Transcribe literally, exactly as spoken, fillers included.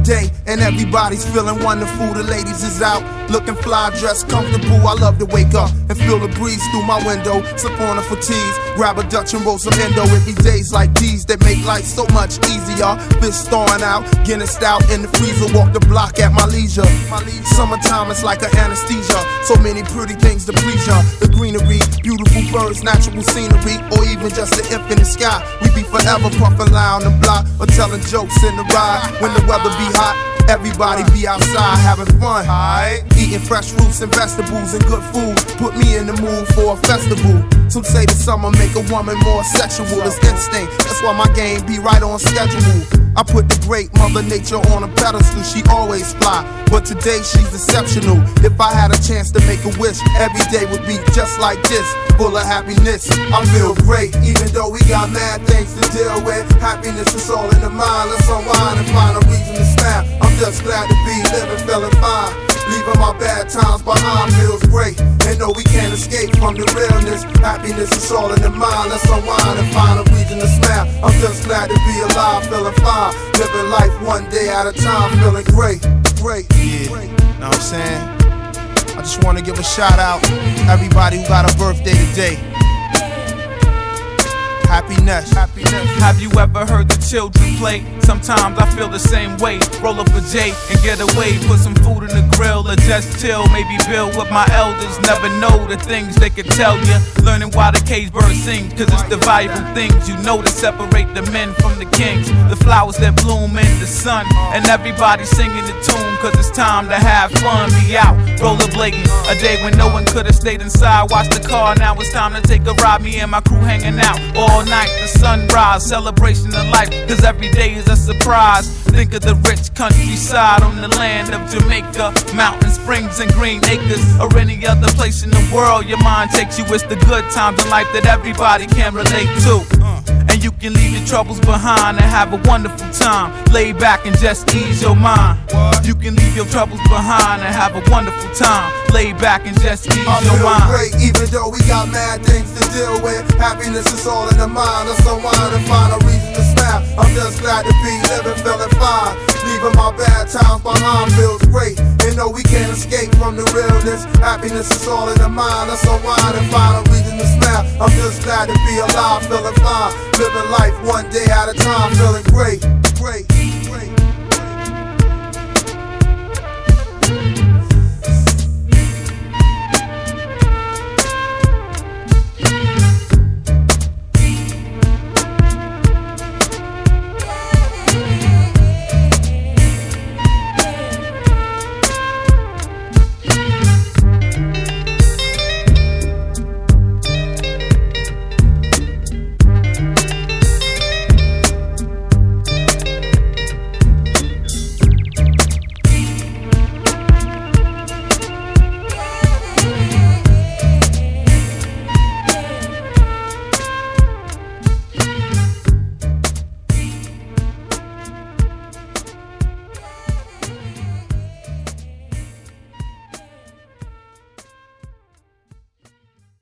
day and everybody's feeling wonderful. The ladies is out, looking fly, dressed comfortable. I love to wake up and feel the breeze through my window. Sip on a fatigues, grab a Dutch and roll some endo. It be days like these that make life so much easier. Fist thawing out, Guinness out in the freezer. Walk the block at my leisure. Summertime is like an anesthesia. So many pretty things to please ya. The greenery, beautiful birds, natural scenery, or even just the infinite sky. We be forever puffing loud on the block or telling jokes in the ride. When the weather be hot, everybody be outside having fun. Eating fresh fruits and vegetables and good food put me in the mood for a festival. Some say the summer make a woman more sexual. It's instinct, that's why my game be right on schedule. I put the great Mother Nature on a pedestal. She always fly, but today she's exceptional. If I had a chance to make a wish, every day would be just like this, full of happiness. I feel great, even though we got mad things to deal with. Happiness is all in the mind. Let's unwind and find a reason to smile. I'm just glad to be living, feeling fine. Leaving my bad times behind feels great. And no, we can't escape from the realness. Happiness is all in the mind. Let's unwind and find a reason to smile. I'm just glad to be alive, feeling fine. Living life one day at a time, feeling great, great. Yeah, know what I'm saying? I just want to give a shout out to everybody who got a birthday today. Happiness, happiness. Have you ever heard the children play? Sometimes I feel the same way. Roll up a J and get away. Put some food in the grill or just chill. Maybe build with my elders. Never know the things they could tell you. Learning why the cage bird sings, cause it's the valuable things you know to separate the men from the kings. The flowers that bloom in the sun. And everybody singing the tune, cause it's time to have fun. Be out, rollerblading. A day when no one could've stayed inside. Watch the car, now it's time to take a ride. Me and my crew hanging out all night, the sunrise, celebration of life, cause every day is a surprise. Think of the rich countryside on the land of Jamaica, mountain springs and green acres, or any other place in the world your mind takes you. It's the good times in life that everybody can relate to. And you can leave your troubles behind and have a wonderful time. Lay back and just ease your mind. You can leave your troubles behind and have a wonderful time. Lay back and just ease I your feel mind. Great, even though we got mad things to deal with. Happiness is all in the mind. Let's unwind and find a reason to smile. I'm just glad to be living, feeling fine. Leaving my bad times behind feels great. And no, we can't escape from the realness. Happiness is all in the mind. Let's unwind and find a reason to smile. I'm just glad to be alive, feeling fine. Living life one day at a time, feeling great, great, great.